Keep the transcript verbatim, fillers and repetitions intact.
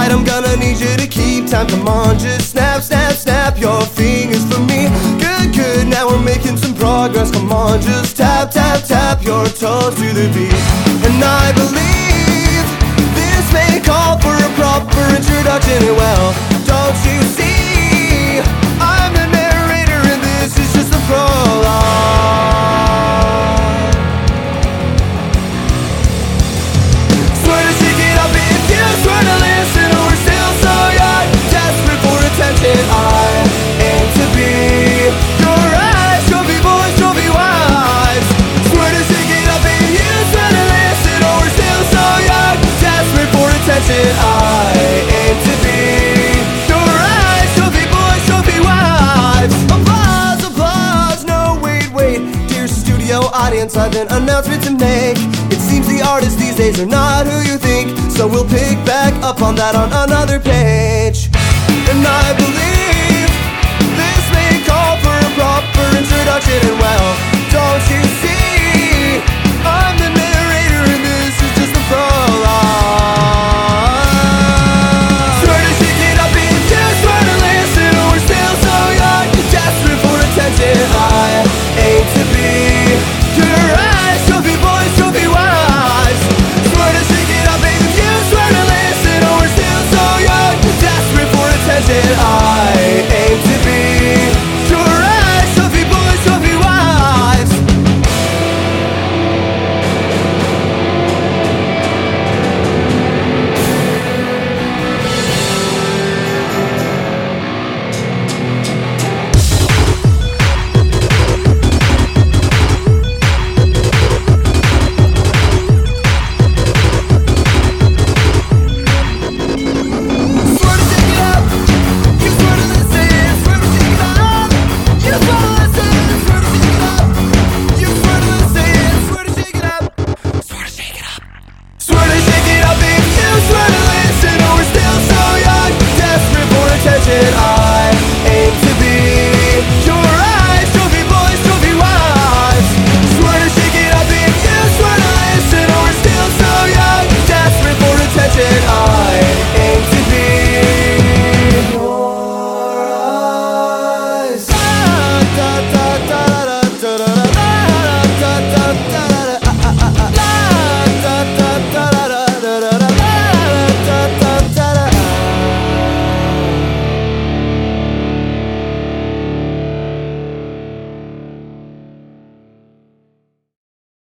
Tonight I'm gonna need you to keep time. Come on, just snap, snap, snap your fingers for me. Good, good, now we're making some progress. Come on, just tap, tap, tap your toes to the beat. And I believe this may call for a proper introduction. And well, don't you see, I'm the narrator and this is just the prologue. Swear to shake it up if you swear to listen. We're still so young, desperate for attention. I aim to be your eyes, trophy boys, trophy wives. Swear to shake it up if you swear to listen. Oh, we're still so young, desperate for attention. I aim to be your eyes, trophy boys, trophy wives. Applause, applause, no wait, wait. Dear studio audience, I've an announcement to make. It seems the artists these days are not who you think, so we'll pick back up on that on another page. And I believe this may call for a proper introduction. And well, don't you see,